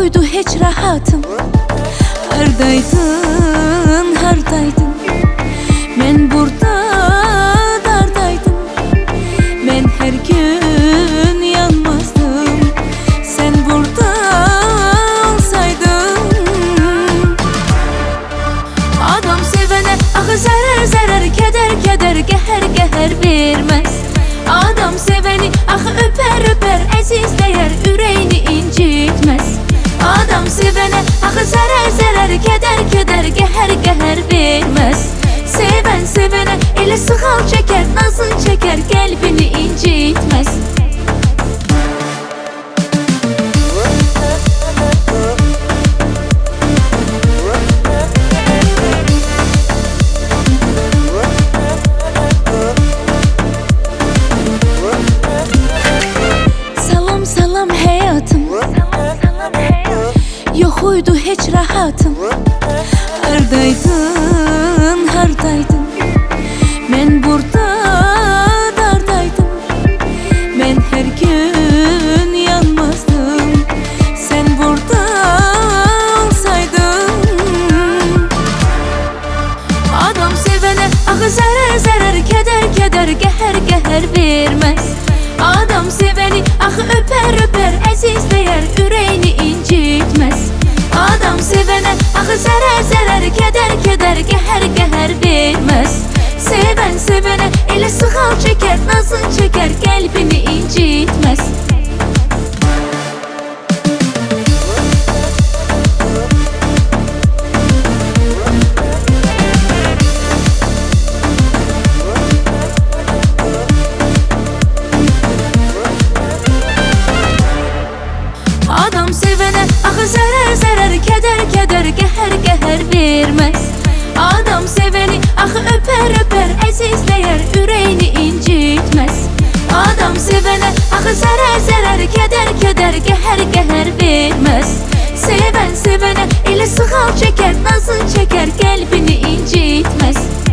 idi heç rahatım. Hardaydın, hardaydın? Mən burada dardaydım. Mən hər gün yanmazdım, sən burada olsaydın. Adam sevənə axı zərər zərər, kədər kədər, qəhər qəhər verməz. Adam sevəni axı öpər öpər, əzizləyər, ürəyini incitməz. Adam sevənə axı zərər zərər, kədər kədər, qəhər qəhər verməz. Sevən sevənə elə sıxal çəkər, nazın çəkər, qəlbini incitməz. Salam salam həyatım, yox idi heç rahatım. Hardaydın, hardaydın? Mən burada dardaydım. Mən hər gün yanmazdım, sən burada olsaydın. Adam sevənə axı zərər zərər, kədər kədər, qəhər qəhər verməz. Adam sevəni axı öpər öpər, əzizləyər, ürəyini incitməz. Adam sevənə axı zərər zərər, kədər kədər, qəhər qəhər verməz. Sevən sevənə elə sıxal çəkər, nazın çəkər, qəlbini incitməz. Adam sevənə axı zərər zərər, kədər kədər, qəhər qəhər verməz. Adam sevəni axı öpər öpər, əzizləyər, ürəyini incitməz. Adam sevənə axı zərər zərər, kədər kədər, qəhər qəhər verməz. Sevən sevənə elə sıxal çəkər, nazın çəkər, qəlbini incitməz.